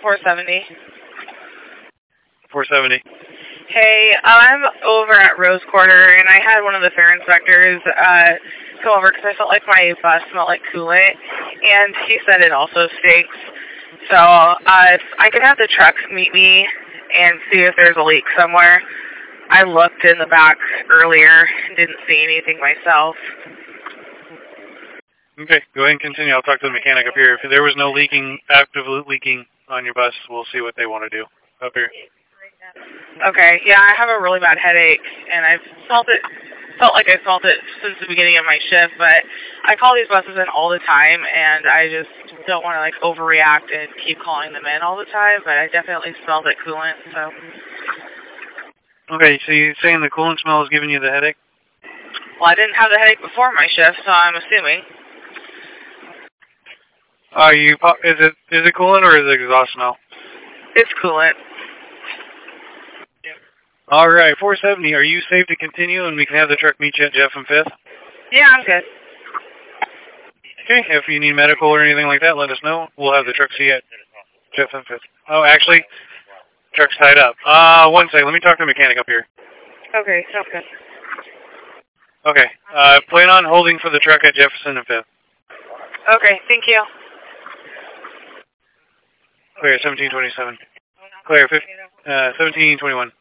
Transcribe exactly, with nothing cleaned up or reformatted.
four seventy. four seventy. Hey, I'm over at Rose Quarter, and I had one of the fare inspectors uh, come over because I felt like my bus smelled like coolant, and he said it also stinks. So uh, if I could have the truck meet me and see if there's a leak somewhere. I looked in the back earlier and didn't see anything myself. Okay, go ahead and continue. I'll talk to the mechanic up here. If there was no leaking, active leaking on your bus, we'll see what they want to do up here. Okay, yeah, I have a really bad headache, and I've felt it, felt like I felt it since the beginning of my shift, but I call these buses in all the time, and I just don't want to, like, overreact and keep calling them in all the time, but I definitely smelled it coolant, so... Okay, so you're saying the coolant smell is giving you the headache? Well, I didn't have the headache before my shift, so I'm assuming. Are you, is it, is it coolant or is it exhaust smell? It's coolant. All right, four seventy, are you safe to continue and we can have the truck meet you at Jeff and Fifth? Yeah, I'm good. Okay, if you need medical or anything like that, let us know. We'll have the truck see you at Jeff and Fifth. Oh, actually, truck's tied up. Uh, one second, let me talk to the mechanic up here. Okay, sounds good. Okay, uh, plan on holding for the truck at Jefferson and Fifth. Okay, thank you. Clear, seventeen twenty-seven. Clear, uh, seventeen twenty-one.